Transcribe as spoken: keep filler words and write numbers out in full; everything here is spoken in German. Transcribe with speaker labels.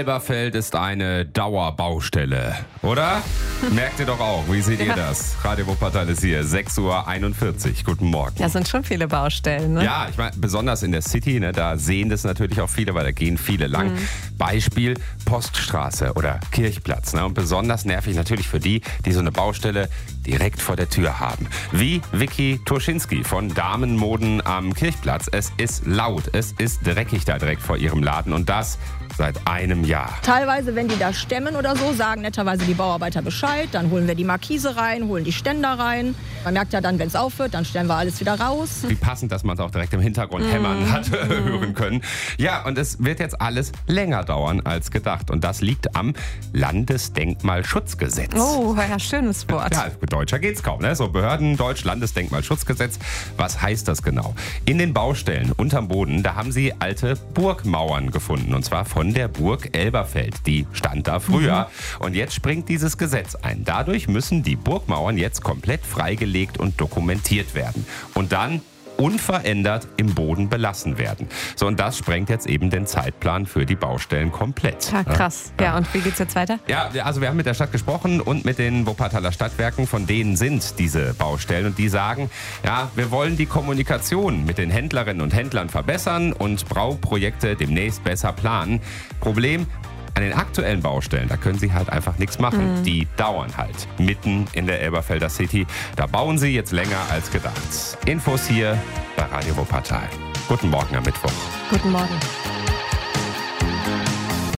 Speaker 1: Elberfeld ist eine Dauerbaustelle, oder? Merkt ihr doch auch. Wie seht ihr
Speaker 2: Ja.
Speaker 1: das? Radio Wuppertal ist hier, sechs Uhr einundvierzig. Guten Morgen.
Speaker 2: Das sind schon viele Baustellen, ne?
Speaker 1: Ja, ich meine, besonders in der City, ne, da sehen das natürlich auch viele, weil da gehen viele lang.
Speaker 2: Mhm.
Speaker 1: Beispiel Poststraße oder Kirchplatz. Ne? Und besonders nervig natürlich für die, die so eine Baustelle direkt vor der Tür haben. Wie Vicky Turschinski von Damenmoden am Kirchplatz. Es ist laut, es ist dreckig da direkt vor ihrem Laden und das seit einem Jahr.
Speaker 3: Teilweise, wenn die da stemmen oder so, sagen netterweise die Bauarbeiter Bescheid. Dann holen wir die Markise rein, holen die Ständer rein. Man merkt ja dann, wenn es aufhört, dann stellen wir alles wieder raus.
Speaker 1: Wie passend, dass man es auch direkt im Hintergrund hämmern hat hören können. Ja, und es wird jetzt alles länger dauern als gedacht. Und das liegt am Landesdenkmalschutzgesetz.
Speaker 2: Oh, ja, schönes Wort.
Speaker 1: Ja, deutscher geht's kaum, ne? So Behörden, Deutsch, Landesdenkmalschutzgesetz. Was heißt das genau? In den Baustellen unterm Boden, da haben sie alte Burgmauern gefunden. Und zwar von der Burg Elberfeld. Die stand da früher. Mhm. Und jetzt springt dieses Gesetz ein. Dadurch müssen die Burgmauern jetzt komplett freigelegt und dokumentiert werden. Und dann unverändert im Boden belassen werden. So, und das sprengt jetzt eben den Zeitplan für die Baustellen komplett.
Speaker 2: Ja, krass. Ja, ja, und wie geht's jetzt weiter?
Speaker 1: Ja, also wir haben mit der Stadt gesprochen und mit den Wuppertaler Stadtwerken, von denen sind diese Baustellen. Und die sagen, ja, wir wollen die Kommunikation mit den Händlerinnen und Händlern verbessern und Bauprojekte demnächst besser planen. Problem: An den aktuellen Baustellen, da können sie halt einfach nichts machen. Mhm. Die dauern halt mitten in der Elberfelder City. Da bauen sie jetzt länger als gedacht. Infos hier bei Radio Wuppertal. Guten Morgen am Mittwoch.
Speaker 2: Guten Morgen.